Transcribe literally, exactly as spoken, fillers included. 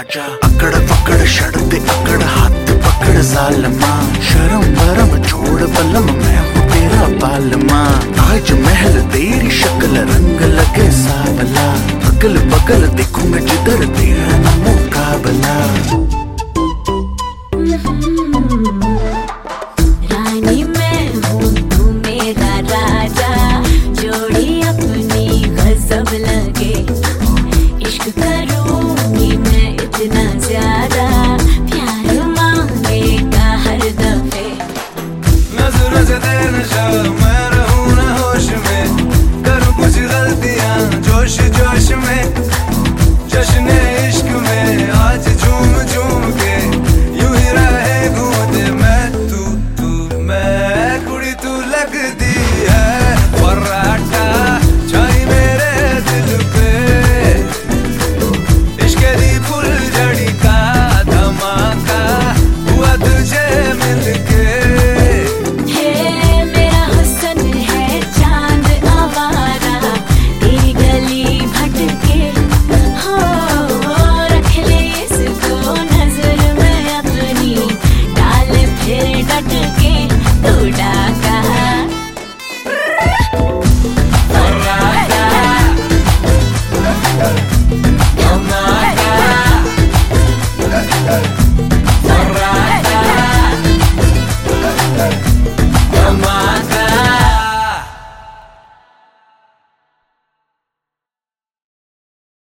राजा। अकड़ पकड़ शर्ते अकड़ हाथ पकड़ सालमा, शर्म भरम छोड़ बलम मैं हूँ तेरा बालमा। ताज महल तेरी शक्ल रंग लगे सावला, अगल बगल देखूं मैं जिधर तेरा न मुकाबला। रानी मैं हूँ तू मेरा राजा, जोड़ी अपनी गजब लगे। इश्क करूँगी मैं इतना ज्यादा, प्यार मांगेगा हर दफे। नजर से तेरे नशा मैं रहूँ ना होश में, करूँ कुछ गलतियाँ जोश जोश में।